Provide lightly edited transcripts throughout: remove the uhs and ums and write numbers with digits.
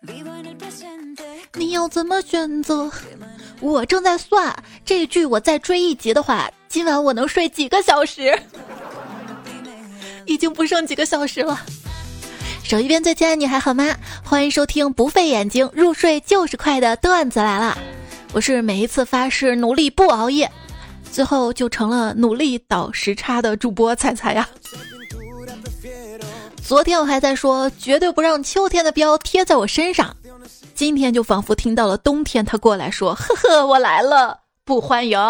你要怎么选择？我正在算这剧，我再追一集的话，今晚我能睡几个小时？已经不剩几个小时了。手一边最亲爱，你还好吗？欢迎收听不费眼睛入睡就是快的段子来了。我是每一次发誓努力不熬夜，最后就成了努力倒时差的主播彩彩呀。昨天我还在说绝对不让秋天的标贴在我身上，今天就仿佛听到了冬天他过来说，呵呵，我来了，不欢迎。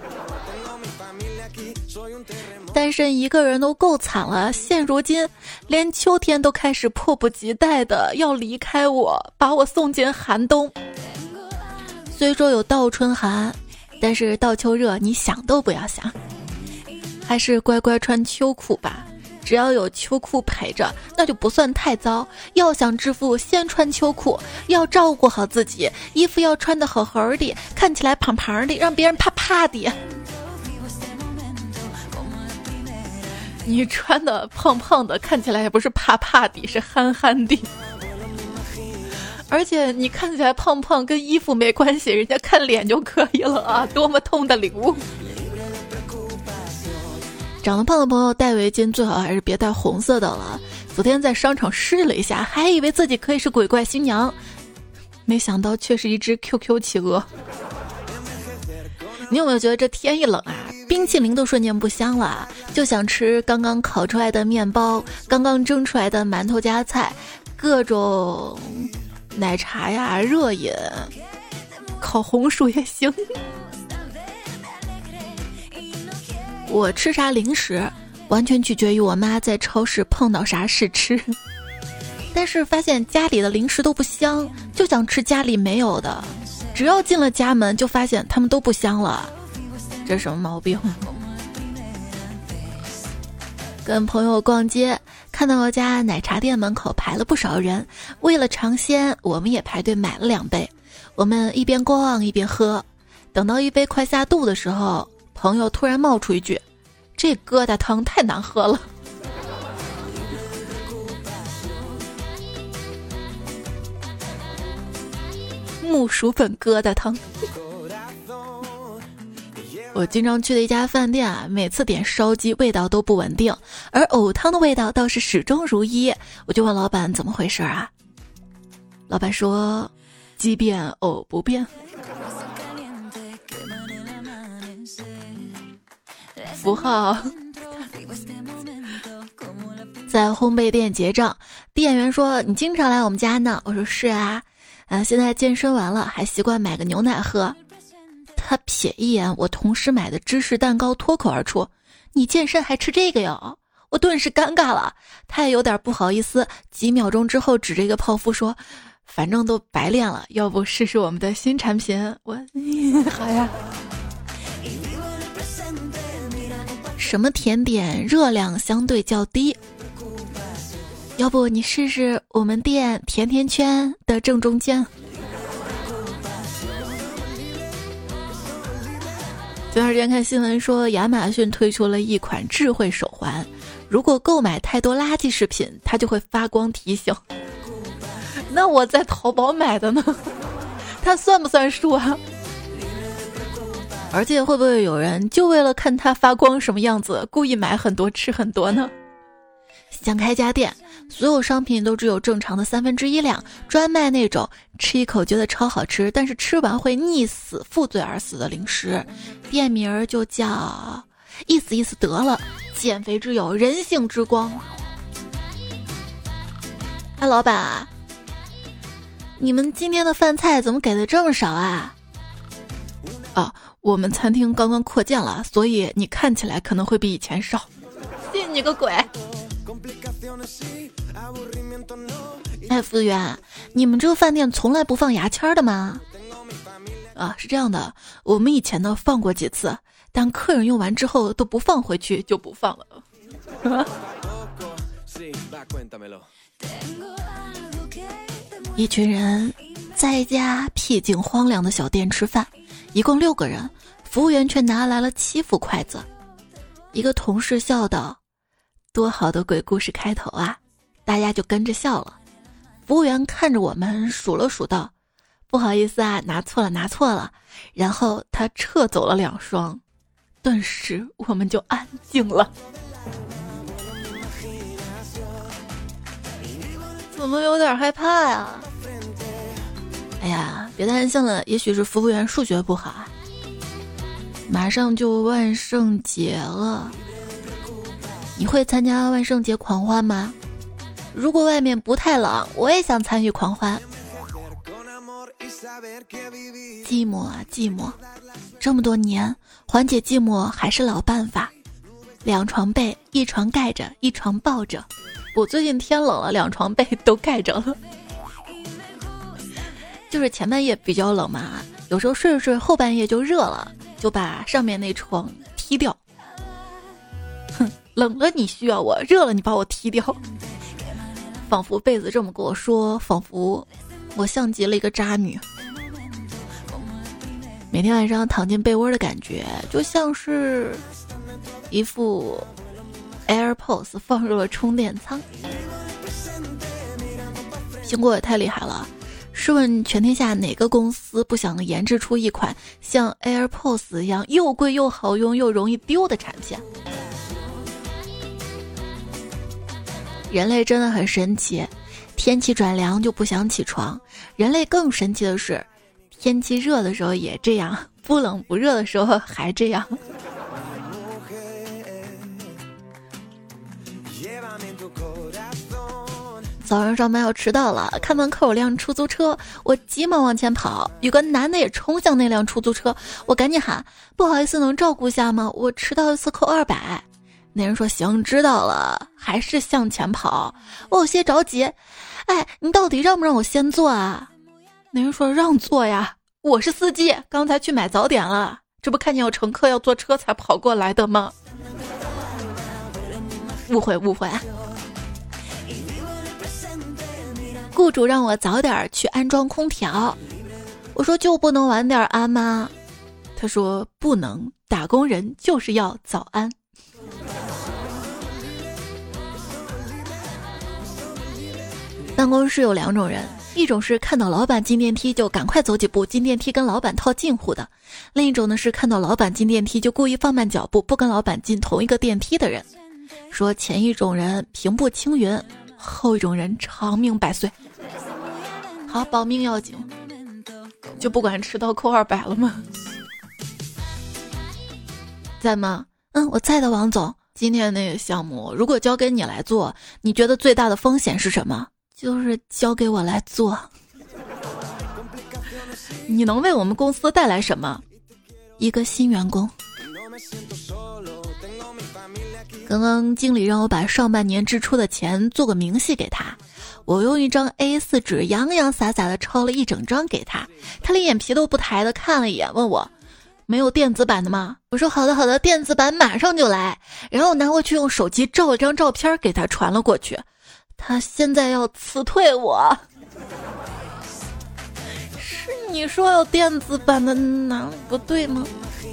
单身一个人都够惨了，现如今连秋天都开始迫不及待的要离开我，把我送进寒冬。虽说有倒春寒，但是倒秋热你想都不要想，还是乖乖穿秋裤吧，只要有秋裤陪着那就不算太糟。要想致富先穿秋裤，要照顾好自己，衣服要穿得好好的，看起来胖胖的，让别人怕怕的。你穿的胖胖的，看起来也不是怕怕的，是憨憨的。而且你看起来胖胖跟衣服没关系，人家看脸就可以了啊！多么痛的领悟。长得胖的朋友戴围巾最好还是别戴红色的了。昨天在商场试了一下，还以为自己可以是鬼怪新娘，没想到却是一只 QQ 企鹅。你有没有觉得这天一冷啊，冰淇淋都瞬间不香了，就想吃刚刚烤出来的面包，刚刚蒸出来的馒头夹菜，各种奶茶呀、热饮、烤红薯也行。我吃啥零食完全取决于我妈在超市碰到啥试吃，但是发现家里的零食都不香，就想吃家里没有的，只要进了家门就发现他们都不香了，这什么毛病？跟朋友逛街，看到我家奶茶店门口排了不少人，为了尝鲜我们也排队买了2杯。我们一边逛一边喝，等到一杯快下肚的时候，朋友突然冒出一句，这疙瘩汤太难喝了。木薯粉疙瘩汤。我经常去的一家饭店啊，每次点烧鸡味道都不稳定，而藕汤的味道倒是始终如一。我就问老板怎么回事啊？老板说鸡变藕不变。符号。在烘焙店结账，店员说你经常来我们家呢？我说是啊。现在健身完了，还习惯买个牛奶喝。他瞥一眼我同事买的芝士蛋糕，脱口而出：“你健身还吃这个哟？”我顿时尴尬了，他也有点不好意思。几秒钟之后，指着一个泡芙说：“反正都白练了，要不试试我们的新产品？”我好呀。什么甜点热量相对较低？要不你试试我们店甜甜圈的正中间。前段时间看新闻说，亚马逊推出了一款智慧手环，如果购买太多垃圾食品，它就会发光提醒。那我在淘宝买的呢，它算不算数啊？而且会不会有人就为了看它发光什么样子，故意买很多吃很多呢？想开家店，所有商品都只有正常的1/3量，专卖那种吃一口觉得超好吃，但是吃完会溺死、负罪而死的零食。店名儿就叫意思意思得了，减肥之友，人性之光。哎，老板啊，你们今天的饭菜怎么给的这么少啊？啊，我们餐厅刚刚扩建了，所以你看起来可能会比以前少。信你个鬼！哎，服务员，你们这个饭店从来不放牙签的吗？啊，是这样的，我们以前呢放过几次，但客人用完之后都不放回去，就不放了。一群人在一家僻静荒凉的小店吃饭，一共6个人，服务员却拿来了7副筷子。一个同事笑道：“多好的鬼故事开头啊！”大家就跟着笑了。 服务员看着我们数了数道：“不好意思啊，拿错了。”然后他撤走了2双，顿时我们就安静了。怎么有点害怕呀？哎呀，别担心了，也许是服务员数学不好啊。马上就万圣节了，你会参加万圣节狂欢吗？如果外面不太冷，我也想参与狂欢。寂寞啊寂寞，这么多年缓解寂寞还是老办法，2床被，1床盖着，1床抱着。我最近天冷了，2床被都盖着了。就是前半夜比较冷嘛，有时候睡着睡后半夜就热了，就把上面那床踢掉。哼，冷了你需要我，热了你把我踢掉。仿佛被子这么跟我说，仿佛我像极了一个渣女。每天晚上躺进被窝的感觉，就像是一副 AirPods 放入了充电仓。苹果也太厉害了，试问全天下哪个公司不想研制出一款像 AirPods 一样又贵又好用又容易丢的产品？人类真的很神奇，天气转凉就不想起床。人类更神奇的是，天气热的时候也这样，不冷不热的时候还这样。早上上班要迟到了，看门口有辆出租车，我急忙往前跑，有个男的也冲向那辆出租车，我赶紧喊：“不好意思，能照顾下吗？我迟到一次扣200。”那人说：“行，知道了。”还是向前跑，我有些着急。哎，你到底让不让我先坐啊？那人说：“让坐呀，我是司机，刚才去买早点了，这不看见有乘客要坐车才跑过来的吗？”误会。雇主让我早点去安装空调，我说就不能晚点安吗？他说不能，打工人就是要早安。办公室有2种人，一种是看到老板进电梯就赶快走几步进电梯跟老板套近乎的，另一种呢是看到老板进电梯就故意放慢脚步不跟老板进同一个电梯的人。说前一种人平步青云，后一种人长命百岁。好，保命要紧，就不管迟到扣200了吗？在吗？我在的，王总。今天那个项目如果交给你来做，你觉得最大的风险是什么？就是交给我来做。你能为我们公司带来什么？一个新员工。刚刚经理让我把上半年支出的钱做个明细给他，我用一张 A4 纸洋洋洒洒的抄了一整张给他，他连眼皮都不抬的看了一眼，问我没有电子版的吗？我说好的，电子版马上就来。然后拿回去用手机照了张照片给他传了过去。他现在要辞退我。是你说有电子版的哪里不对吗？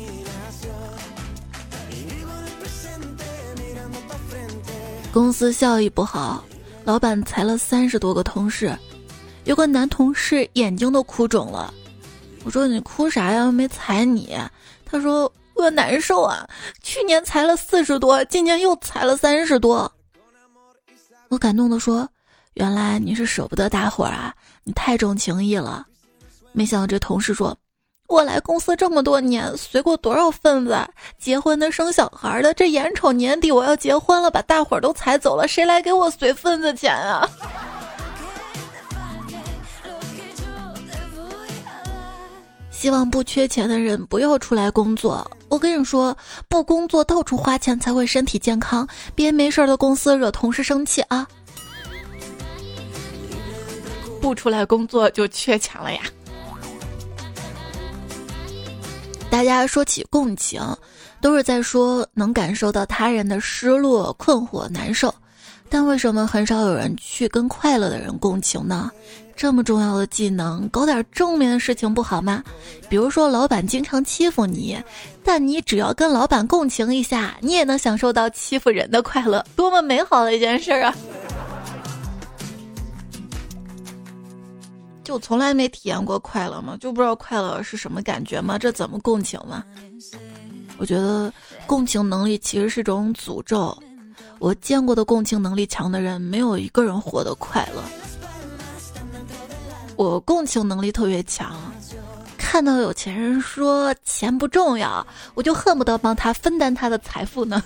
公司效益不好，老板裁了30多个同事，有个男同事眼睛都哭肿了。我说你哭啥呀？没裁你。他说我难受啊，去年裁了40多，今年又裁了30多。我感动地说，原来你是舍不得大伙儿啊，你太重情义了。没想到这同事说，我来公司这么多年，随过多少份子，结婚的生小孩的，这眼瞅年底我要结婚了，把大伙儿都裁走了，谁来给我随份子钱啊？希望不缺钱的人不要出来工作。我跟你说，不工作到处花钱才会身体健康，别没事的公司惹同事生气啊。不出来工作就缺钱了呀。大家说起共情，都是在说能感受到他人的失落、困惑、难受，但为什么很少有人去跟快乐的人共情呢？这么重要的技能，搞点正面的事情不好吗？比如说老板经常欺负你，但你只要跟老板共情一下，你也能享受到欺负人的快乐，多么美好的一件事啊！ 就从来没体验过快乐嘛，就不知道快乐是什么感觉嘛，这怎么共情嘛？我觉得共情能力其实是种诅咒。我见过的共情能力强的人，没有一个人活得快乐。我共情能力特别强，看到有钱人说钱不重要，我就恨不得帮他分担他的财富呢。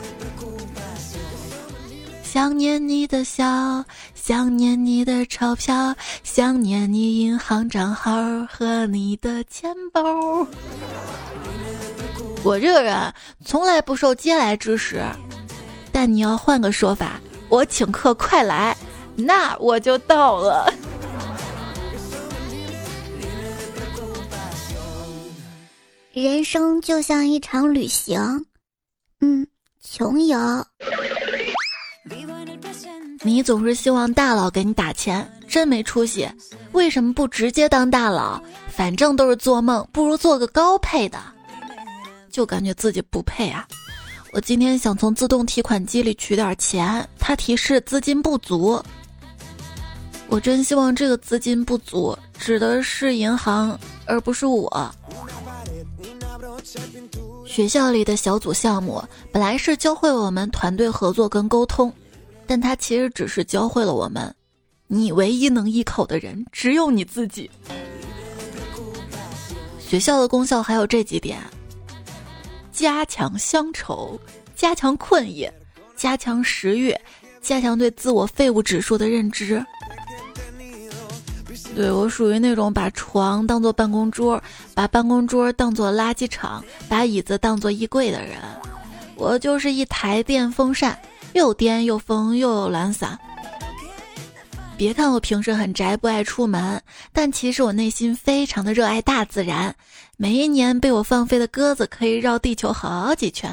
想念你的笑，想念你的钞票，想念你银行账号和你的钱包。我这个人从来不受嗟来之食，但你要换个说法，我请客快来，那我就到了。 人生就像一场旅行，穷游。 你总是希望大佬给你打钱，真没出息。为什么不直接当大佬？反正都是做梦，不如做个高配的。就感觉自己不配啊。我今天想从自动提款机里取点钱，它提示资金不足。我真希望这个资金不足指的是银行，而不是我。学校里的小组项目本来是教会我们团队合作跟沟通，但它其实只是教会了我们，你唯一能依靠的人只有你自己。学校的功效还有这几点：加强乡愁，加强困意，加强食欲，加强对自我废物指数的认知。对，我属于那种把床当作办公桌，把办公桌当作垃圾场，把椅子当作衣柜的人。我就是一台电风扇，又颠又风又有懒散。别看我平时很宅不爱出门，但其实我内心非常的热爱大自然。每一年被我放飞的鸽子可以绕地球好几圈。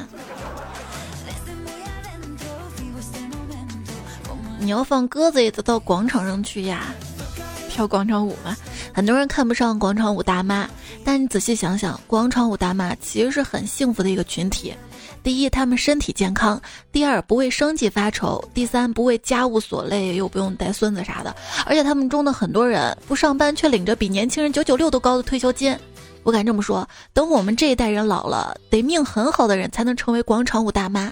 你要放鸽子也得到广场上去呀，跳广场舞嘛。很多人看不上广场舞大妈，但你仔细想想，广场舞大妈其实是很幸福的一个群体。第一，他们身体健康；第二，不为生计发愁；第三，不为家务所累，又不用带孙子啥的。而且他们中的很多人不上班，却领着比年轻人996都高的退休金。我敢这么说，等我们这一代人老了，得命很好的人才能成为广场舞大妈，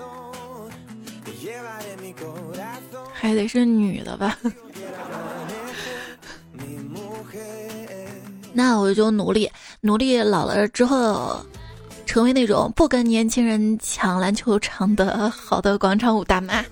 还得是女的吧。那我就努力老了之后成为那种不跟年轻人抢篮球场的好的广场舞大妈。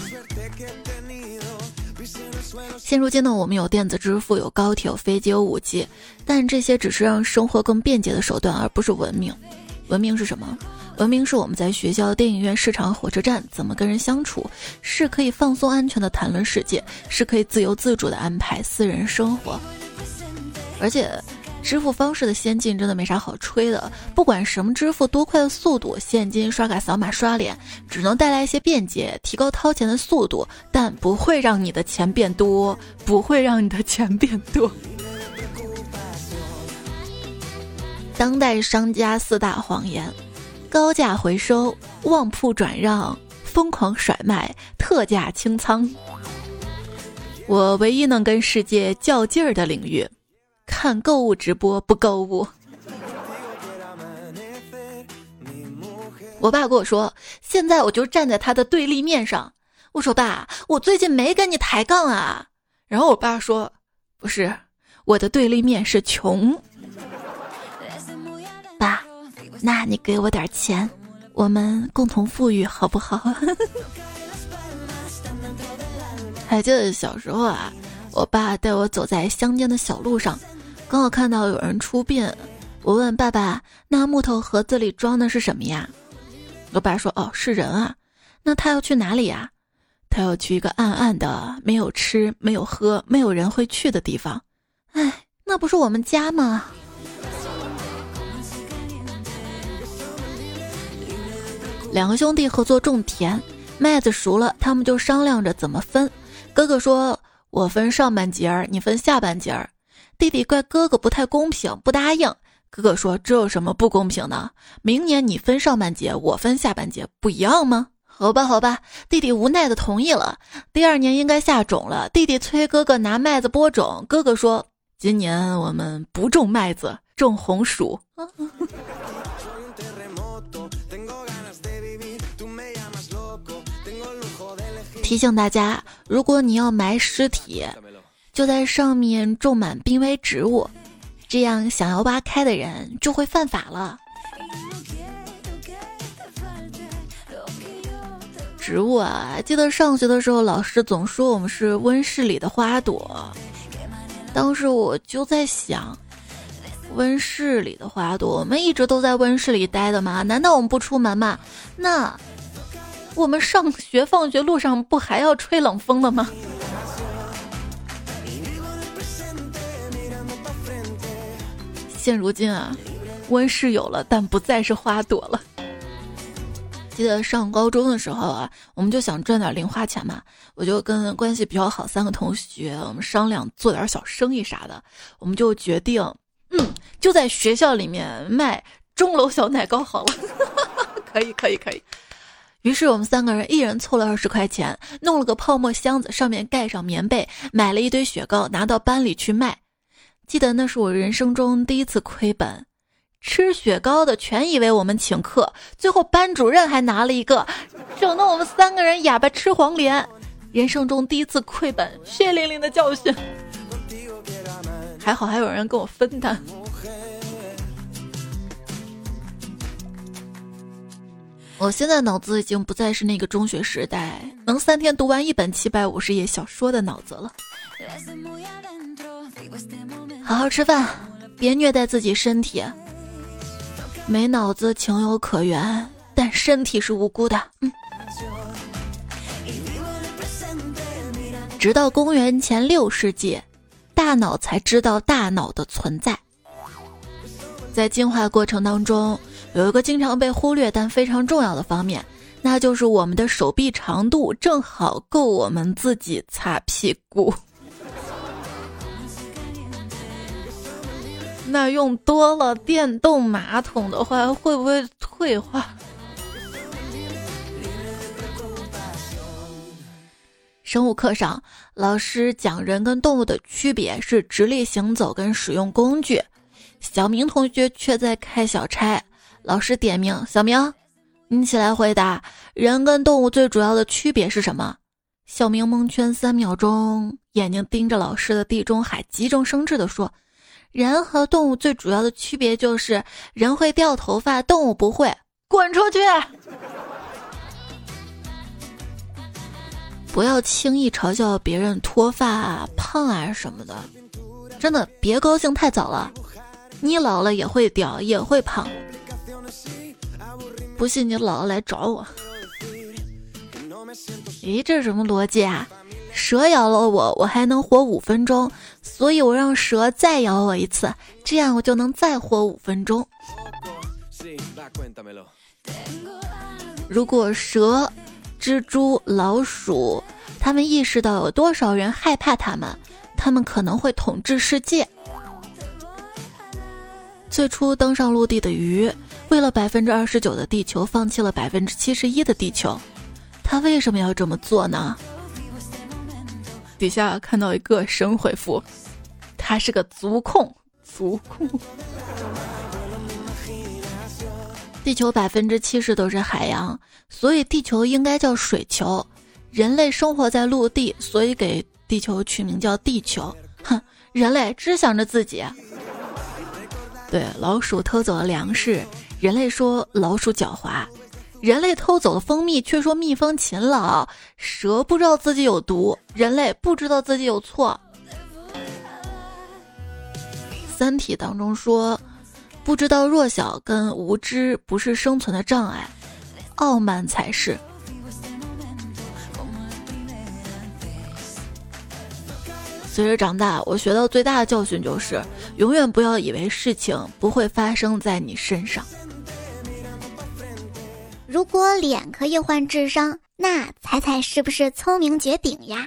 现如今呢，我们有电子支付，有高铁，有飞机，有5G，但这些只是让生活更便捷的手段，而不是文明。文明是什么？文明是我们在学校、电影院、市场、火车站怎么跟人相处，是可以放松安全的谈论世界，是可以自由自主的安排私人生活。而且支付方式的先进真的没啥好吹的，不管什么支付多快的速度，现金、刷卡、扫码、刷脸只能带来一些便捷，提高掏钱的速度，但不会让你的钱变多，不会让你的钱变多。当代商家4大谎言：高价回收、旺铺转让、疯狂甩卖、特价清仓。我唯一能跟世界较劲儿的领域，看购物直播不购物。我爸跟我说，现在我就站在他的对立面上。我说爸，我最近没跟你抬杠啊。然后我爸说，不是，我的对立面是穷。爸，那你给我点钱，我们共同富裕好不好？还记得小时候啊，我爸带我走在乡间的小路上，刚好看到有人出殡。我问爸爸，那木头盒子里装的是什么呀？我爸说，哦，是人啊。那他要去哪里呀？他要去一个暗暗的没有吃没有喝没有人会去的地方。哎，那不是我们家吗？2个兄弟合作种田，麦子熟了，他们就商量着怎么分。哥哥说，我分上半截儿，你分下半截儿。弟弟怪哥哥不太公平，不答应。哥哥说，这有什么不公平的？明年你分上半截，我分下半截，不一样吗？ 好吧，弟弟无奈的同意了。第2年应该下种了，弟弟催哥哥拿麦子播种，哥哥说今年我们不种麦子，种红薯。提醒大家，如果你要埋尸体，就在上面种满濒危植物，这样想要挖开的人就会犯法了。植物啊，记得上学的时候老师总说我们是温室里的花朵，当时我就在想，温室里的花朵，我们一直都在温室里待的吗？难道我们不出门吗？那我们上学放学路上不还要吹冷风的吗？现如今啊，温室有了，但不再是花朵了。记得上高中的时候啊，我们就想赚点零花钱嘛，我就跟关系比较好3个同学，我们商量做点小生意啥的，我们就决定，就在学校里面卖钟楼小奶糕好了。可以。于是我们3个人一人凑了20块钱，弄了个泡沫箱子，上面盖上棉被，买了一堆雪糕，拿到班里去卖。记得那是我人生中第一次亏本，吃雪糕的全以为我们请客，最后班主任还拿了一个，整得我们3个人哑巴吃黄连。人生中第一次亏本，血淋淋的教训。还好还有人跟我分担。我现在脑子已经不再是那个中学时代能3天读完1本750页小说的脑子了。好好吃饭，别虐待自己身体。没脑子情有可原，但身体是无辜的。直到公元前6世纪，大脑才知道大脑的存在。在进化过程当中，有一个经常被忽略但非常重要的方面，那就是我们的手臂长度正好够我们自己擦屁股。那用多了电动马桶的话，会不会退化？生物课上，老师讲人跟动物的区别是直立行走跟使用工具。小明同学却在开小差，老师点名，小明，你起来回答，人跟动物最主要的区别是什么？小明蒙圈3秒钟，眼睛盯着老师的地中海，急中生智地说，人和动物最主要的区别就是人会掉头发，动物不会。滚出去！不要轻易嘲笑别人脱发啊、胖啊什么的，真的别高兴太早了，你老了也会掉，也会胖。不信你老了来找我。咦，这是什么逻辑啊？蛇咬了我，我还能活5分钟，所以我让蛇再咬我一次，这样我就能再活5分钟。如果蛇、蜘蛛、老鼠，他们意识到有多少人害怕他们，他们可能会统治世界。最初登上陆地的鱼，为了29%的地球，放弃了71%的地球。他为什么要这么做呢？底下看到一个神回复，他是个足控。地球70%都是海洋，所以地球应该叫水球。人类生活在陆地，所以给地球取名叫地球。哼，人类只想着自己。对，老鼠偷走了粮食，人类说老鼠狡猾；人类偷走了蜂蜜，却说蜜蜂勤劳；蛇不知道自己有毒，人类不知道自己有错。三体当中说，不知道弱小跟无知不是生存的障碍，傲慢才是。随着长大，我学到最大的教训就是，永远不要以为事情不会发生在你身上。 如果脸可以换智商，那彩彩是不是聪明绝顶呀？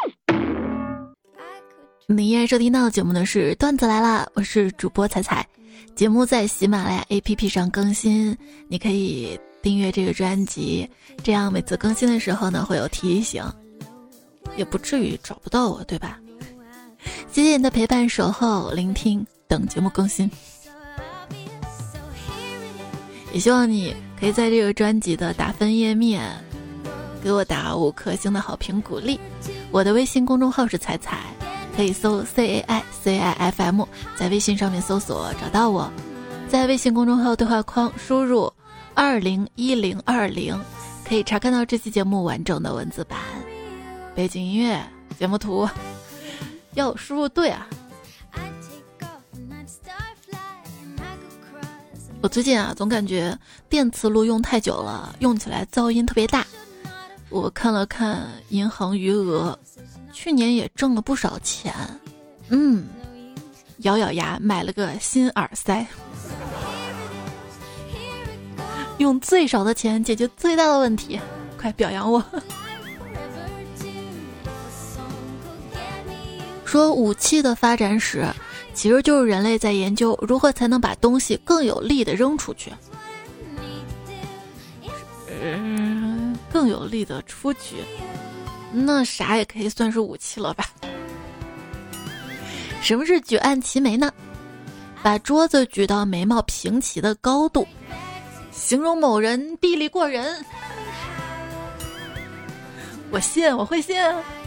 你依然收听到的节目呢是段子来了，我是主播彩彩。节目在喜马拉雅 APP 上更新，你可以订阅这个专辑，这样每次更新的时候呢会有提醒，也不至于找不到我，对吧？谢谢你的陪伴、守候、聆听，等节目更新。也希望你可以在这个专辑的打分页面给我打5颗星的好评鼓励。我的微信公众号是彩彩，可以搜 CAICIFM， 在微信上面搜索找到我，在微信公众号对话框输入201020，可以查看到这期节目完整的文字版、背景音乐、节目图，要输入对啊。我最近总感觉电磁炉用太久了，用起来噪音特别大。我看了看银行余额，去年也挣了不少钱。咬咬牙买了个新耳塞，用最少的钱解决最大的问题，快表扬我。说武器的发展史其实就是人类在研究如何才能把东西更有力的扔出去，更有力的出去，那啥也可以算是武器了吧？什么是举案齐眉呢？把桌子举到眉毛平齐的高度，形容某人臂力过人。我信，我会信。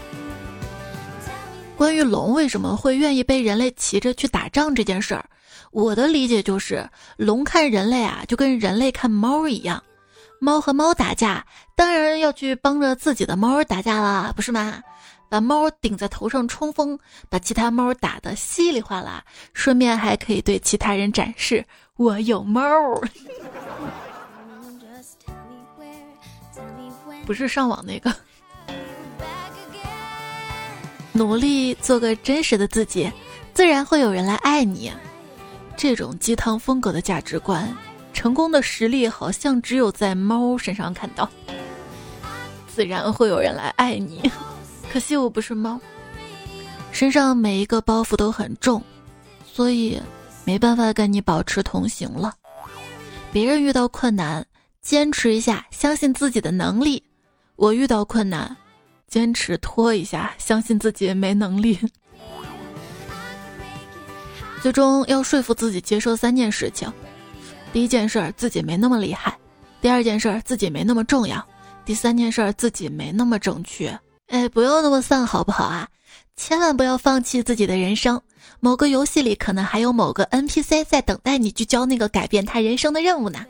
关于龙为什么会愿意被人类骑着去打仗这件事儿，我的理解就是龙看人类就跟人类看猫一样，猫和猫打架当然要去帮着自己的猫打架啦，不是吗？把猫顶在头上冲锋，把其他猫打得稀里哗啦，顺便还可以对其他人展示我有猫。不是上网那个。努力做个真实的自己，自然会有人来爱你。这种鸡汤风格的价值观，成功的实力好像只有在猫身上看到。自然会有人来爱你，可惜我不是猫，身上每一个包袱都很重，所以没办法跟你保持同行了。别人遇到困难，坚持一下，相信自己的能力；我遇到困难，坚持拖一下，相信自己没能力。最终要说服自己接受3件事情：第一件事自己没那么厉害，第二件事自己没那么重要，第3件事自己没那么正确。不要那么丧好不好啊？千万不要放弃自己的人生。某个游戏里可能还有某个 NPC 在等待你去交那个改变他人生的任务呢。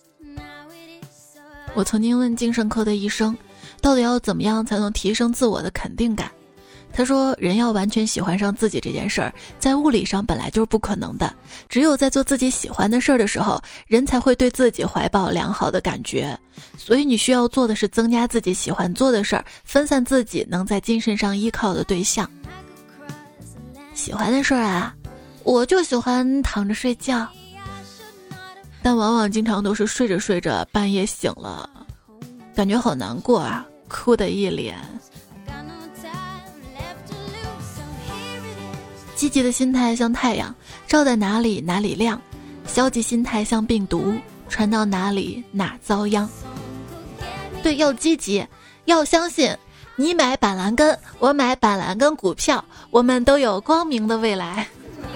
我曾经问精神科的医生，到底要怎么样才能提升自我的肯定感？他说，人要完全喜欢上自己这件事儿，在物理上本来就是不可能的，只有在做自己喜欢的事儿的时候，人才会对自己怀抱良好的感觉。所以你需要做的是增加自己喜欢做的事儿，分散自己能在精神上依靠的对象。喜欢的事儿我就喜欢躺着睡觉，但往往经常都是睡着睡着半夜醒了，感觉好难过哭得一脸。积极的心态像太阳，照在哪里哪里亮；消极心态像病毒，传到哪里哪遭殃。对，要积极，要相信。你买板蓝根，我买板蓝根股票，我们都有光明的未来。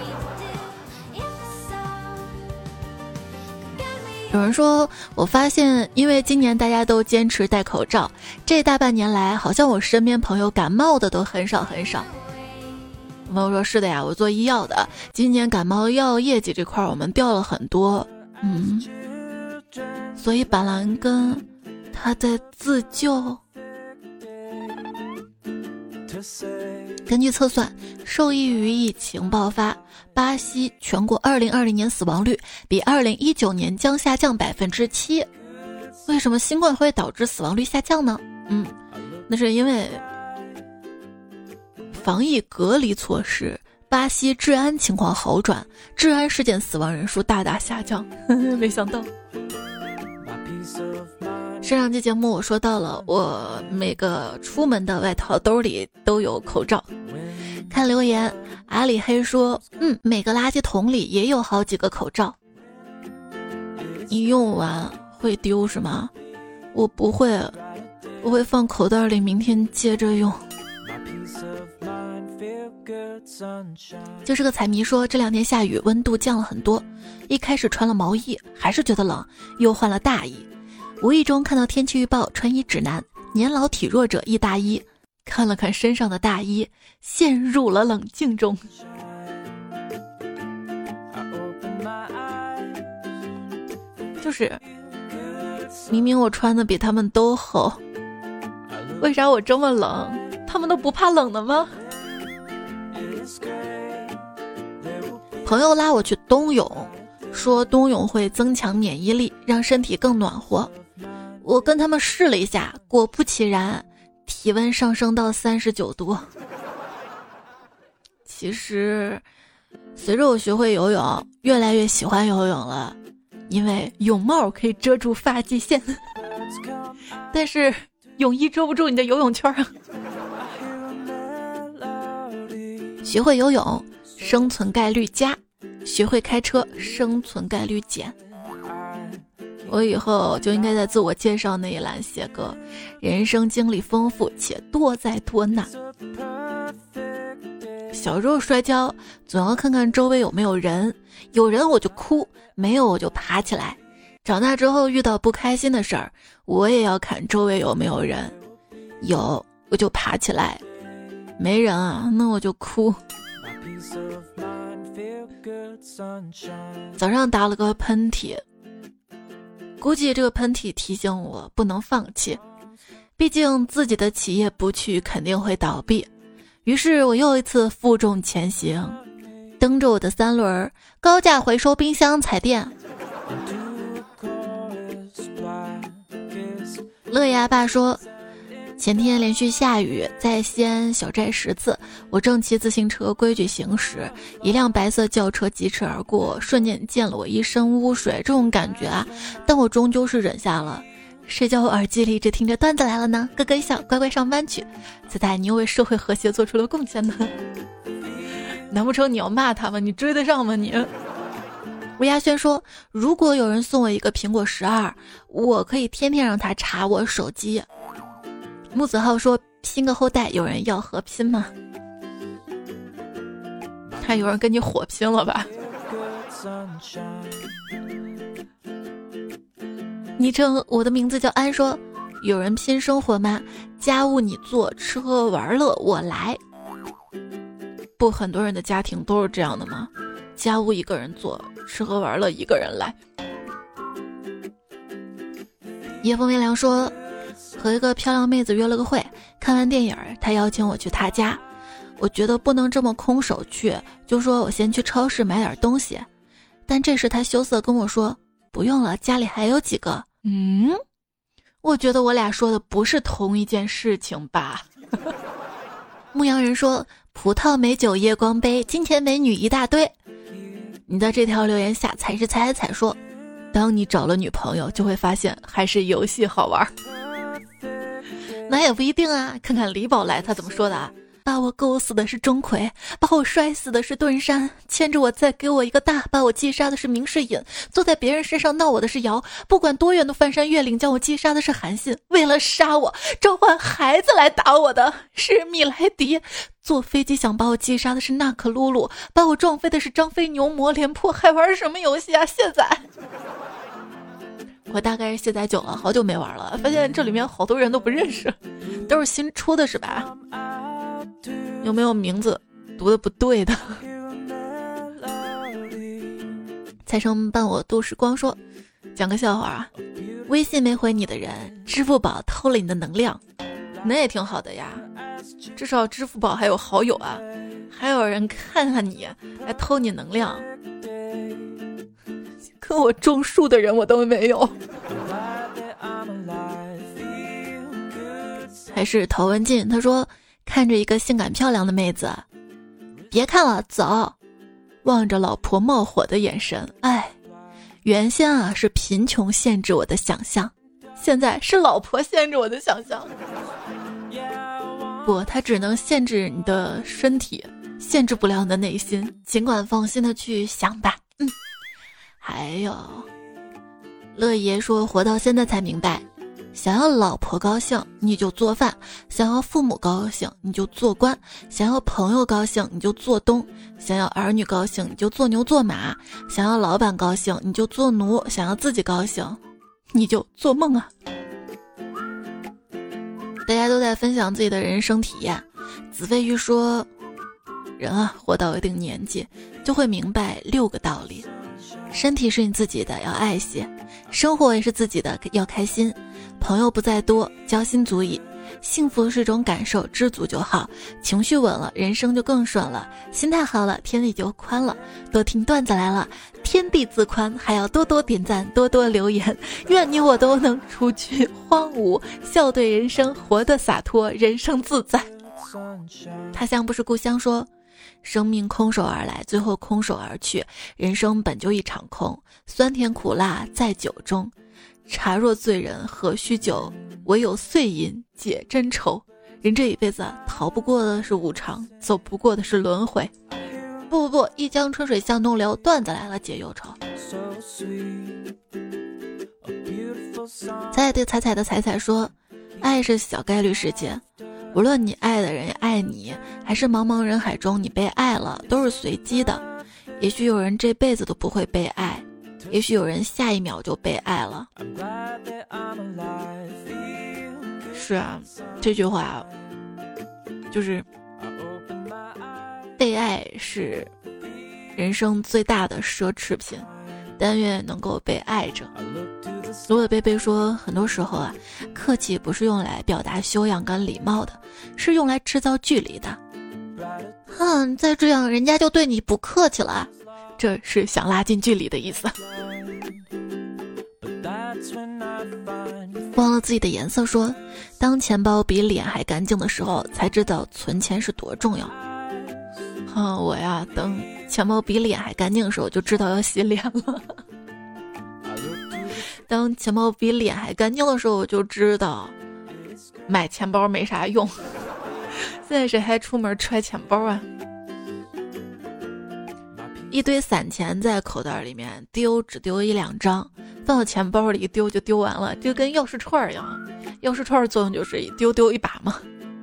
有人说，我发现因为今年大家都坚持戴口罩，这大半年来好像我身边朋友感冒的都很少很少。朋友说，是的呀，我做医药的，今年感冒药业绩这块我们掉了很多。所以板蓝根他在自救。根据测算，受益于疫情爆发，巴西全国2020年死亡率比2019年将下降7%。为什么新冠会导致死亡率下降呢？那是因为防疫隔离措施，巴西治安情况好转，治安事件死亡人数大大下降。没想到。上期节目我说到了，我每个出门的外套兜里都有口罩。看留言，阿里黑说，每个垃圾桶里也有好几个口罩。你用完会丢是吗？我不会，我会放口袋里，明天接着用。就是个彩迷说，这2天下雨，温度降了很多，一开始穿了毛衣还是觉得冷，又换了大衣，无意中看到天气预报穿衣指南，年老体弱者宜大衣，看了看身上的大衣，陷入了冷静中。就是明明我穿的比他们都厚，为啥我这么冷？他们都不怕冷的吗？朋友拉我去冬泳，说冬泳会增强免疫力，让身体更暖和。我跟他们试了一下，果不其然，体温上升到39度。其实随着我学会游泳，越来越喜欢游泳了，因为泳帽可以遮住发际线，但是泳衣遮不住你的游泳圈啊。学会游泳，生存概率加；学会开车，生存概率减。我以后就应该在自我介绍那一栏写个人生经历丰富且多灾多难。小时候摔跤，总要看看周围有没有人，有人我就哭，没有我就爬起来。长大之后遇到不开心的事儿，我也要看周围有没有人，有我就爬起来，没人啊，那我就哭。早上打了个喷嚏，估计这个喷嚏提醒我不能放弃，毕竟自己的企业不去肯定会倒闭。于是我又一次负重前行，蹬着我的3轮高价回收冰箱彩电。乐牙爸说，前天连续下雨，在西安小寨10次，我正骑自行车规矩行驶，一辆白色轿车疾驰而过，瞬间溅了我一身污水，这种感觉啊，但我终究是忍下了。谁叫我耳机里一直听着段子来了呢？咯咯一笑，乖乖上班去。此在你又为社会和谐做出了贡献呢。难不成你要骂他吗？你追得上吗你？吴亚轩说，如果有人送我一个苹果12，我可以天天让他查我手机。木子浩说，拼个后代，有人要和拼吗？还有人跟你火拼了吧？昵称我的名字叫安说，有人拼生活吗？家务你做，吃喝玩乐我来。不，很多人的家庭都是这样的吗？家务一个人做，吃喝玩乐一个人来。夜风微凉说，和一个漂亮妹子约了个会，看完电影她邀请我去她家，我觉得不能这么空手去，就说我先去超市买点东西，但这时她羞涩跟我说，不用了，家里还有几个。我觉得我俩说的不是同一件事情吧。牧羊人说，葡萄美酒夜光杯，金钱美女一大堆。你在这条留言下才是猜猜说，当你找了女朋友就会发现还是游戏好玩。那也不一定啊，看看李宝来他怎么说的啊。把我勾死的是钟馗，把我摔死的是盾山，牵着我再给我一个大，把我击杀的是明世隐，坐在别人身上闹我的是尧，不管多远的翻山越岭将我击杀的是韩信，为了杀我召唤孩子来打我的是米莱迪，坐飞机想把我击杀的是纳克鲁鲁，把我撞飞的是张飞牛魔廉颇，还玩什么游戏啊？卸载。我大概是卸载久了，好久没玩了，发现这里面好多人都不认识，都是新出的是吧？有没有名字读的不对的？财生伴我度时光说，讲个笑话啊，微信没回你的人，支付宝偷了你的能量，那也挺好的呀，至少支付宝还有好友啊，还有人看看你来偷你能量，跟我种树的人我都没有。还是陶文静，他说看着一个性感漂亮的妹子，别看了，走，望着老婆冒火的眼神，哎，原先啊是贫穷限制我的想象，现在是老婆限制我的想象。不，它只能限制你的身体，限制不了你的内心，尽管放心的去想吧。还有乐爷说，活到现在才明白，想要老婆高兴你就做饭，想要父母高兴你就做官，想要朋友高兴你就做东，想要儿女高兴你就做牛做马，想要老板高兴你就做奴，想要自己高兴你就做梦啊。大家都在分享自己的人生体验。子非鱼说，人啊，活到一定年纪就会明白6个道理：身体是你自己的，要爱惜；生活也是自己的，要开心；朋友不在多，交心足矣；幸福是种感受，知足就好；情绪稳了，人生就更顺了；心态好了，天地就宽了。多听段子来了，天地自宽，还要多多点赞，多多留言。愿你我都能除去荒芜，笑对人生，活得洒脱，人生自在。他乡不是故乡说，生命空手而来，最后空手而去，人生本就一场空，酸甜苦辣在酒中，茶若醉人何须酒，唯有碎饮解真愁。人这一辈子逃不过的是无常，走不过的是轮回。不，一江春水向东流，段子来了解忧愁。彩彩说，爱是小概率事件，无论你爱的人也爱你，还是茫茫人海中你被爱了，都是随机的。也许有人这辈子都不会被爱，也许有人下一秒就被爱了。是啊，这句话就是被爱是人生最大的奢侈品，但愿能够被爱着。罗的贝贝说，很多时候啊，客气不是用来表达修养跟礼貌的，是用来制造距离的。再这样人家就对你不客气了，这是想拉近距离的意思。忘了自己的颜色说，当钱包比脸还干净的时候，才知道存钱是多重要。我呀，等钱包比脸还干净的时候，就知道要洗脸了。当钱包比脸还干净的时候，我就知道买钱包没啥用。现在谁还出门揣钱包啊？一堆散钱在口袋里面丢，只丢1-2张，放到钱包里丢就丢完了，就跟钥匙串一样。钥匙串的作用就是一丢丢一把嘛。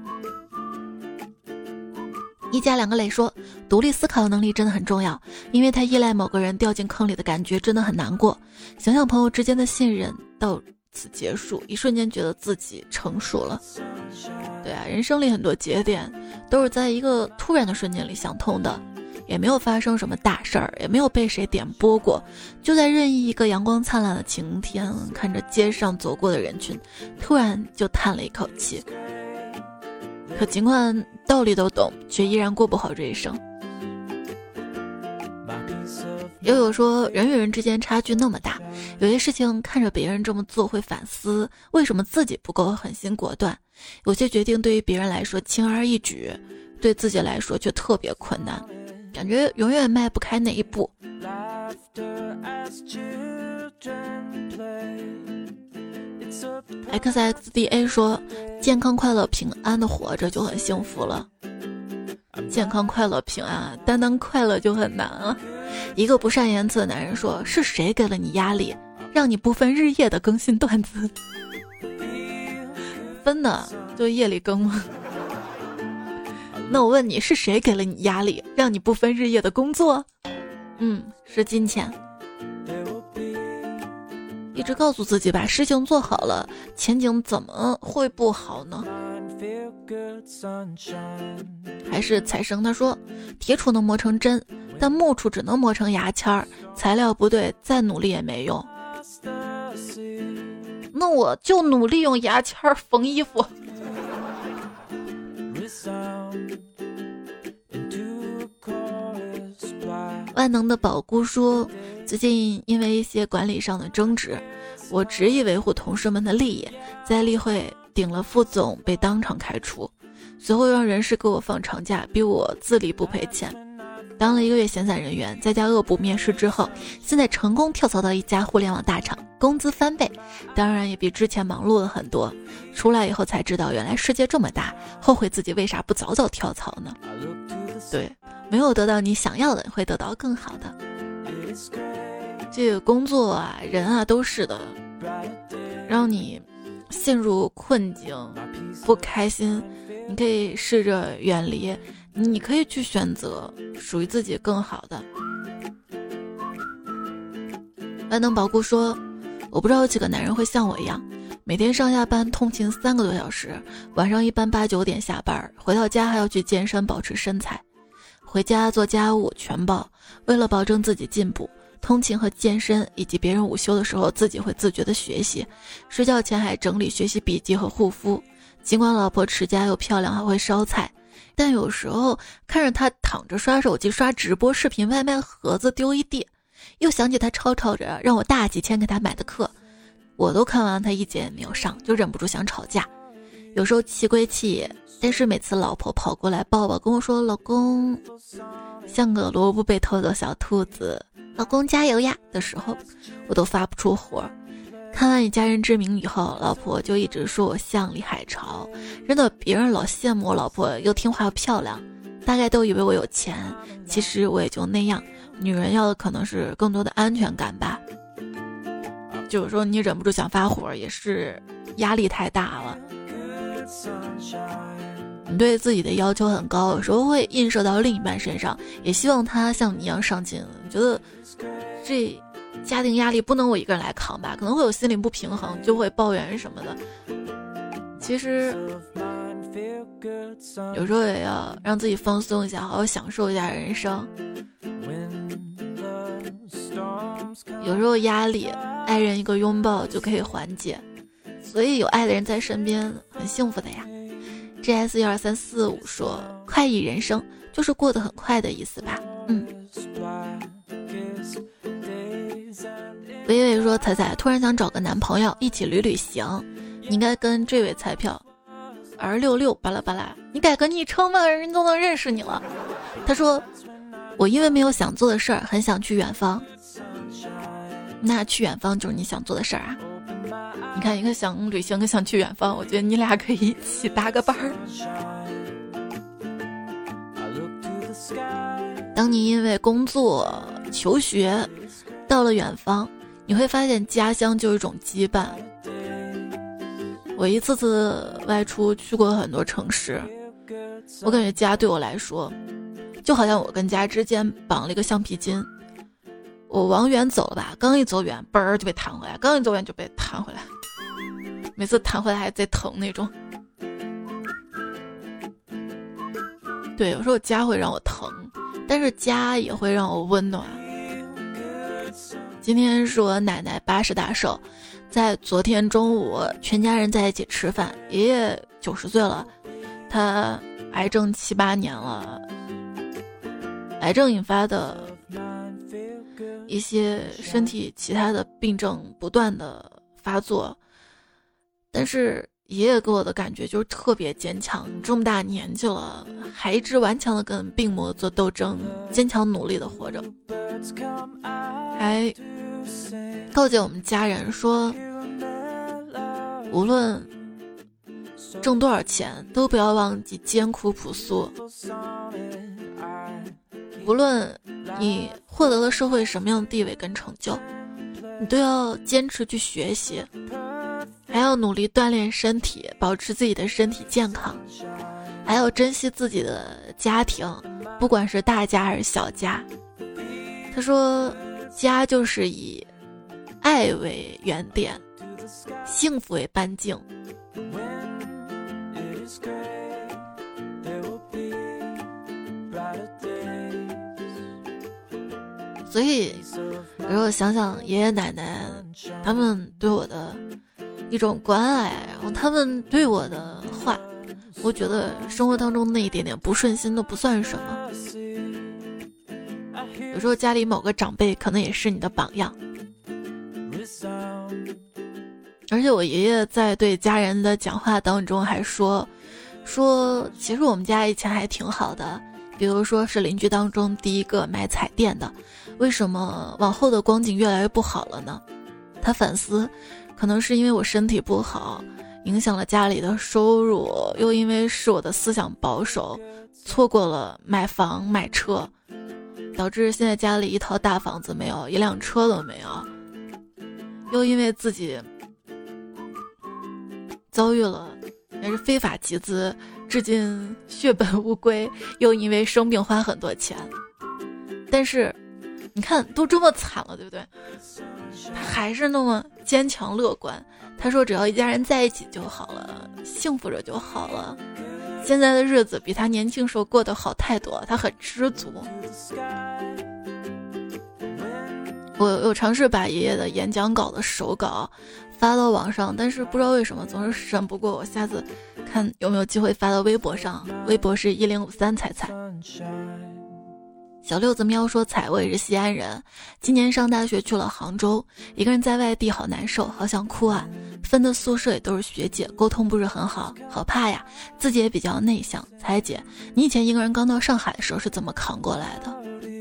一家2个磊说，独立思考能力真的很重要，因为他依赖某个人掉进坑里的感觉真的很难过。想想朋友之间的信任到此结束，一瞬间觉得自己成熟了。对啊，人生里很多节点都是在一个突然的瞬间里想通的，也没有发生什么大事儿，也没有被谁点拨过，就在任意一个阳光灿烂的晴天，看着街上走过的人群，突然就叹了一口气。可尽管道理都懂，却依然过不好这一生。友友说，人与人之间差距那么大，有些事情看着别人这么做会反思，为什么自己不够狠心果断？有些决定对于别人来说轻而易举，对自己来说却特别困难，感觉永远迈不开那一步。XXDA 说，健康快乐平安的活着就很幸福了。健康快乐平安，单单快乐就很难啊。一个不善言辞的男人说，是谁给了你压力，让你不分日夜的更新段子？分的就夜里更吗？那我问你，是谁给了你压力，让你不分日夜的工作？是金钱。一直告诉自己把事情做好了，前景怎么会不好呢？还是财生他说，铁杵能磨成针，但木杵只能磨成牙签儿，材料不对，再努力也没用。那我就努力用牙签儿缝衣服。万能的宝姑说，最近因为一些管理上的争执，我执意维护同事们的利益，在例会顶了副总被当场开除，随后让人事给我放长假，逼我自立不赔钱。当了1个月闲散人员，在家恶补面试之后，现在成功跳槽到一家互联网大厂，工资翻倍，当然也比之前忙碌了很多。出来以后才知道，原来世界这么大，后悔自己为啥不早早跳槽呢？对，没有得到你想要的，会得到更好的。 这个工作啊，人啊都是的，让你陷入困境、不开心，你可以试着远离，你可以去选择属于自己更好的。万能宝姑说，我不知道有几个男人会像我一样，每天上下班通勤3个多小时，晚上一般8、9点下班，回到家还要去健身保持身材，回家做家务全包，为了保证自己进步，通勤和健身以及别人午休的时候，自己会自觉的学习，睡觉前还整理学习笔记和护肤。尽管老婆持家又漂亮，还会烧菜，但有时候看着她躺着刷手机刷直播视频，外卖盒子丢一地，又想起她吵着让我大几千给她买的课，我都看完她一节也没有上，就忍不住想吵架。有时候气归气，但是每次老婆跑过来抱抱跟我说老公像个萝卜被偷的小兔子，老公加油呀的时候，我都发不出火。看完《以家人之名》以后，老婆就一直说我像李海潮，真的别人老羡慕我老婆又听话又漂亮，大概都以为我有钱，其实我也就那样，女人要的可能是更多的安全感吧。就是说你忍不住想发火，也是压力太大了，你对自己的要求很高，有时候会映射到另一半身上，也希望他像你一样上进。觉得这家庭压力不能我一个人来扛吧，可能会有心理不平衡，就会抱怨什么的。其实有时候也要让自己放松一下，好好享受一下人生。有时候压力，爱人一个拥抱就可以缓解，所以有爱的人在身边很幸福的呀。GS12345 说，快意人生就是过得很快的意思吧。微微说，彩彩突然想找个男朋友一起旅行，你应该跟这位彩票R66巴拉巴拉，你改个昵称嘛，人都能认识你了。他说，我因为没有想做的事儿，很想去远方。那去远方就是你想做的事儿啊。你看一个想旅行跟想去远方，我觉得你俩可以一起搭个班儿。当你因为工作求学到了远方，你会发现家乡就是一种羁绊。我一次次外出去过很多城市，我感觉家对我来说就好像我跟家之间绑了一个橡皮筋，我往远走了吧，刚一走远嘣儿就被弹回来，刚一走远就被弹回来，每次弹回来还贼疼那种。对，有时候家会让我疼，但是家也会让我温暖。今天是我奶奶80大寿，在昨天中午全家人在一起吃饭，爷爷90岁了，他癌症7、8年了，癌症引发的一些身体其他的病症不断的发作，但是爷爷给我的感觉就是特别坚强，这么大年纪了还一直顽强的跟病魔做斗争，坚强努力的活着，还告诫我们家人说，无论挣多少钱都不要忘记艰苦朴素，无论你获得了社会什么样的地位跟成就，你都要坚持去学习，还要努力锻炼身体，保持自己的身体健康，还要珍惜自己的家庭，不管是大家还是小家。他说，家就是以爱为原点，幸福为半径。所以有时候想想爷爷奶奶他们对我的一种关爱，然后他们对我的话，我觉得生活当中那一点点不顺心都不算什么。有时候家里某个长辈可能也是你的榜样。而且我爷爷在对家人的讲话当中还说其实我们家以前还挺好的，比如说是邻居当中第一个买彩电的，为什么往后的光景越来越不好了呢？他反思，可能是因为我身体不好，影响了家里的收入，又因为是我的思想保守，错过了买房买车。 导致现在家里一套大房子没有，一辆车都没有，又因为自己遭遇了也是非法集资，至今血本无归，又因为生病花很多钱。但是你看都这么惨了，对不对？他还是那么坚强乐观。他说只要一家人在一起就好了，幸福着就好了。现在的日子比他年轻时候过得好太多，他很知足。我有尝试把爷爷的演讲稿的手稿发到网上，但是不知道为什么总是审不过我，下次看有没有机会发到微博上。微博是1053彩彩。小六子喵说，彩，我也是西安人，今年上大学去了杭州，一个人在外地好难受，好想哭啊。分的宿舍也都是学姐，沟通不是很好，好怕呀。自己也比较内向，彩姐，你以前一个人刚到上海的时候是怎么扛过来的？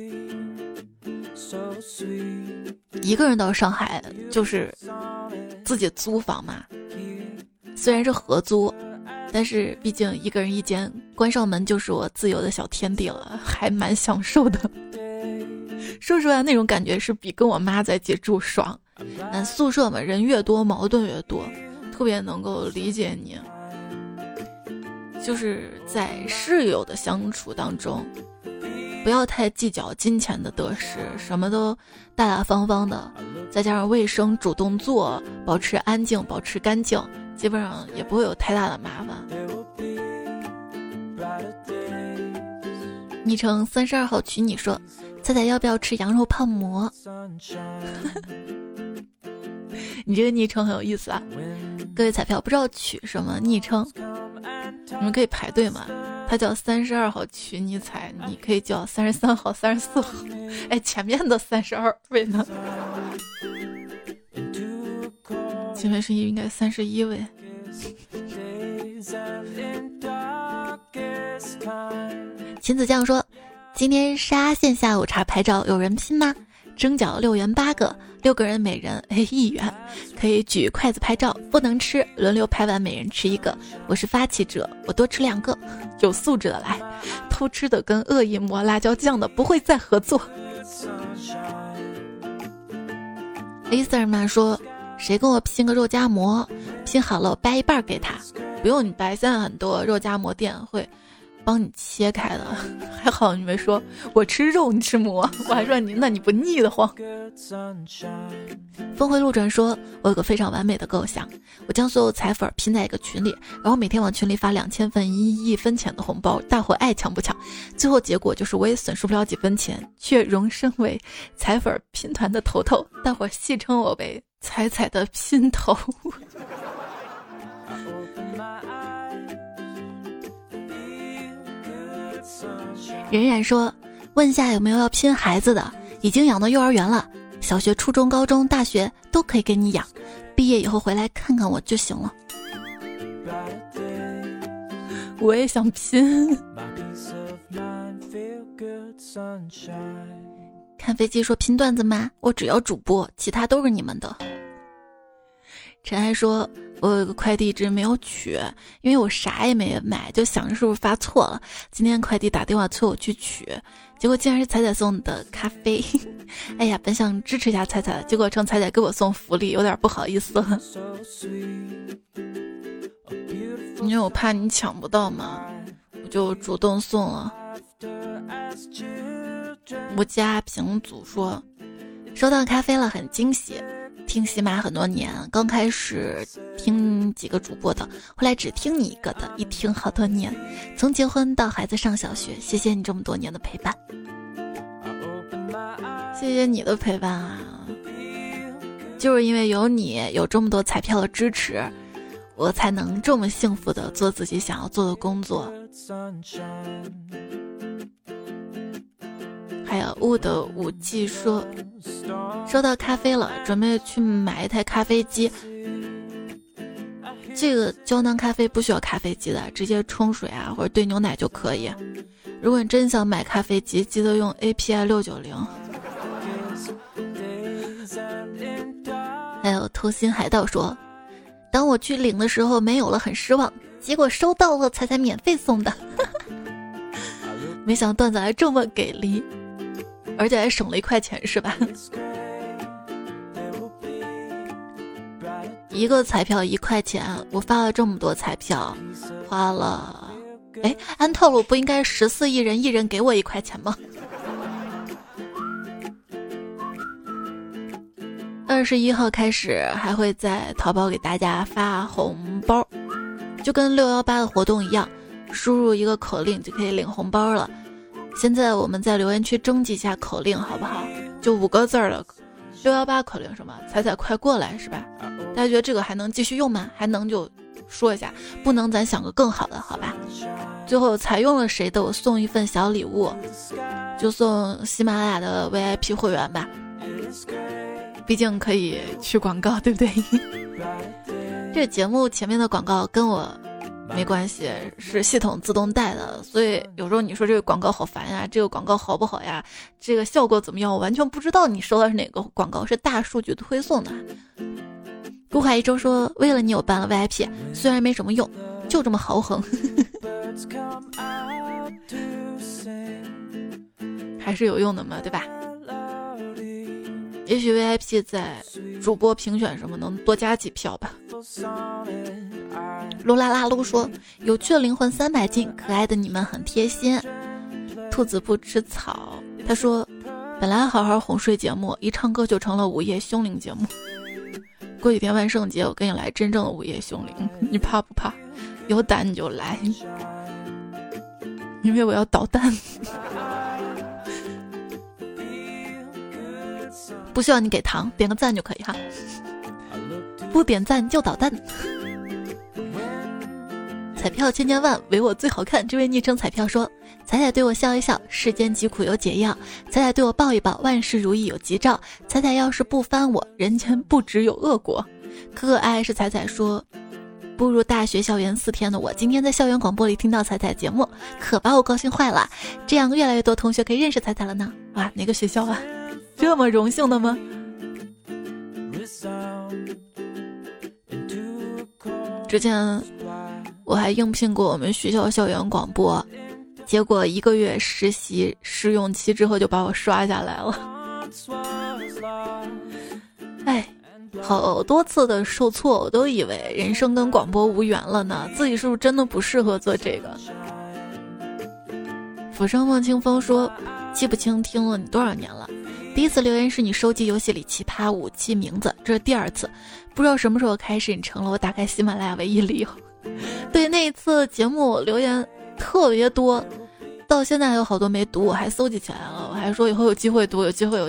一个人到上海就是自己租房嘛，虽然是合租，但是毕竟一个人一间，关上门就是我自由的小天地了，还蛮享受的。说实话，那种感觉是比跟我妈在一起住爽。但宿舍嘛，人越多矛盾越多，特别能够理解你。就是在室友的相处当中，不要太计较金钱的得失，什么都大大方方的，再加上卫生主动做，保持安静，保持干净，基本上也不会有太大的麻烦。昵称32号娶你说，彩彩要不要吃羊肉泡馍？你这个昵称很有意思啊。各位彩票不知道取什么昵称，你们可以排队嘛。他叫32号娶你彩，你可以叫33号、34号。哎，前面的32位呢？前面是应该31位。秦子酱说，今天沙县下午茶拍照，有人拼吗？蒸饺6元8个，6个人每人1元，可以举筷子拍照，不能吃，轮流拍完每人吃1个。我是发起者，我多吃2个，有素质的来，偷吃的跟恶意抹辣椒酱的不会再合作。Lisa 妈说，谁跟我拼个肉夹馍，拼好了我掰一半给他，不用你掰，现在很多肉夹馍店会帮你切开的。还好你没说我吃肉你吃馍，我还说那你不腻得慌。峰回路转说，我有个非常完美的构想，我将所有彩粉拼在一个群里，然后每天往群里发2000份1亿分钱的红包，大伙爱抢不抢？最后结果就是我也损失不了几分钱，却荣升为彩粉拼团的头头，大伙戏称我为彩彩的拼头。冉冉说，问下有没有要拼孩子的，已经养到幼儿园了，小学、初中、高中、大学都可以给你养，毕业以后回来看看我就行了。我也想拼。看飞机说，拼段子吗？我只要主播，其他都是你们的。陈爱说，我有一个快递一直没有取，因为我啥也没买，就想着是不是发错了。今天快递打电话催我去取，结果竟然是彩彩送的咖啡。哎呀，本想支持一下彩彩，结果成彩彩给我送福利，有点不好意思了。因为我怕你抢不到嘛，我就主动送了。吴家平组说，收到咖啡了，很惊喜。听喜马很多年，刚开始听几个主播的，后来只听你一个的，一听好多年，从结婚到孩子上小学，谢谢你这么多年的陪伴。谢谢你的陪伴啊，就是因为有你，有这么多彩票的支持，我才能这么幸福的做自己想要做的工作。还有雾的五 G 说，收到咖啡了，准备去买一台咖啡机。这个胶囊咖啡不需要咖啡机的，直接冲水啊或者兑牛奶就可以。如果你真想买咖啡机，记得用 API 690。还有偷心海盗说，当我去领的时候没有了，很失望，结果收到了才免费送的。没想到段子还这么给力。 而且还省了1块钱是吧？一个彩票1块钱，我发了这么多彩票，花了，按套路不应该14亿人，一人给我1块钱吗？21号开始还会在淘宝给大家发红包，就跟618的活动一样，输入一个口令就可以领红包了。现在我们在留言区征集一下口令好不好？就5个字的618口令什么？彩彩快过来是吧？大家觉得这个还能继续用吗？还能就说一下，不能咱想个更好的好吧？最后采用了谁的我送一份小礼物，就送喜马拉雅的 VIP 会员吧，毕竟可以去广告对不对？这个节目前面的广告跟我没关系，是系统自动带的，所以有时候你说这个广告好烦呀，这个广告好不好呀，这个效果怎么样，我完全不知道你收的是哪个广告，是大数据推送的。顾海一周说，为了你我办了 VIP， 虽然没什么用，就这么豪横还是有用的嘛，对吧？也许 VIP 在主播评选什么能多加几票吧。噜啦啦噜说，有趣的灵魂300斤，可爱的你们很贴心。兔子不吃草，他说本来好好哄睡节目，一唱歌就成了午夜凶铃节目。过几天万圣节我跟你来真正的午夜凶铃，你怕不怕？有胆你就来，因为我要捣蛋。不需要你给糖，点个赞就可以哈，不点赞就捣蛋。彩票千千万，唯我最好看。这位昵称彩票说，彩彩对我笑一笑，世间疾苦有解药；彩彩对我抱一抱，万事如意有吉兆；彩彩要是不翻我，人间不只有恶果。可爱是彩彩说，步入大学校园4天的我，今天在校园广播里听到彩彩节目，可把我高兴坏了。这样越来越多同学可以认识彩彩了呢。哇，哪个学校啊？这么荣幸的吗？之前我还应聘过我们学校校园广播，结果1个月实习试用期之后就把我刷下来了。好多次的受挫，我都以为人生跟广播无缘了呢，自己是不是真的不适合做这个？浮生望清风说，记不清听了你多少年了，第一次留言是你收集游戏里奇葩武器名字，这是第2次，不知道什么时候开始你成了我打开喜马拉雅唯一理由。对，那一次节目留言特别多，到现在还有好多没读，我还搜集起来了，我还说以后有机会读，有机会。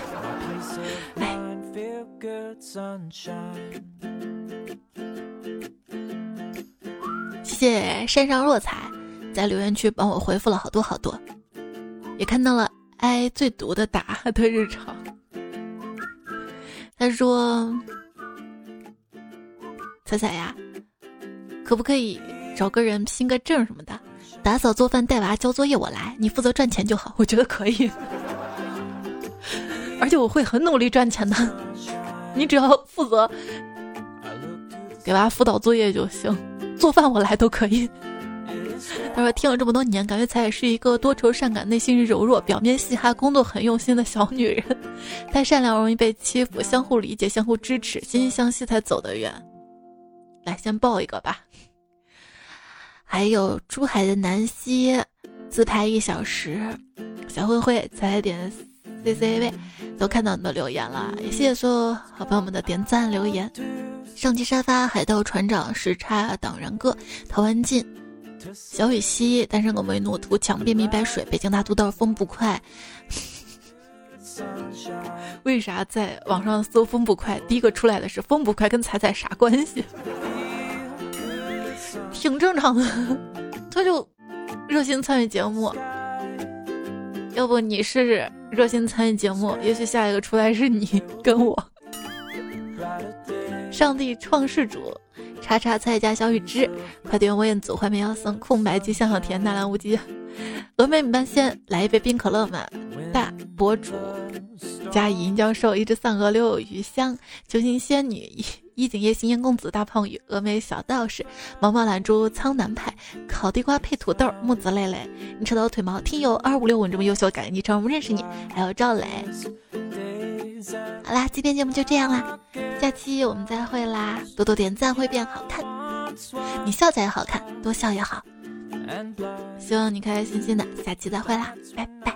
谢谢山上若彩在留言区帮我回复了好多，也看到了爱最毒的打的日常。他说，彩彩呀，可不可以找个人拼个证什么的，打扫做饭带娃交作业我来，你负责赚钱就好。我觉得可以，而且我会很努力赚钱的，你只要负责给娃辅导作业就行，做饭我来都可以。他说听了这么多年，感觉彩彩是一个多愁善感、内心柔弱、表面嘻哈、工作很用心的小女人，太善良，容易被欺负，相互理解、相互支持，惺惺相惜才走得远。来，先报一个吧。还有珠海的南希，自拍1小时，小灰灰才点 CCV 都看到你的留言了，也谢谢所有好朋友们的点赞留言。上期沙发、海盗船长、时差党然哥、陶文进、小雨溪、单身狗为怒、图强、便秘白水、北京大土豆、风不快。为啥在网上搜风不快，第一个出来的是风不快，跟彩彩啥关系？挺正常的，他就热心参与节目。要不你试试热心参与节目，也许下一个出来是你跟我。上帝创世主，叉叉菜加小雨之，快点我彦祖，怀缅要僧，空白鸡向小田，纳兰无极，峨眉米半仙，来一杯冰可乐嘛，大博主加银教授，一只丧鹅，留有余香，球形仙女， 一景夜行烟公子大胖宇峨眉小道士毛毛懒猪苍南派烤地瓜配土豆木子累累你扯到腿毛听友2565这么优秀感昵称我们认识你，还有赵磊。好啦，今天节目就这样啦，下期我们再会啦，多多点赞会变好看，你笑起来好看，多笑也好，希望你开开心心的，下期再会啦，拜拜。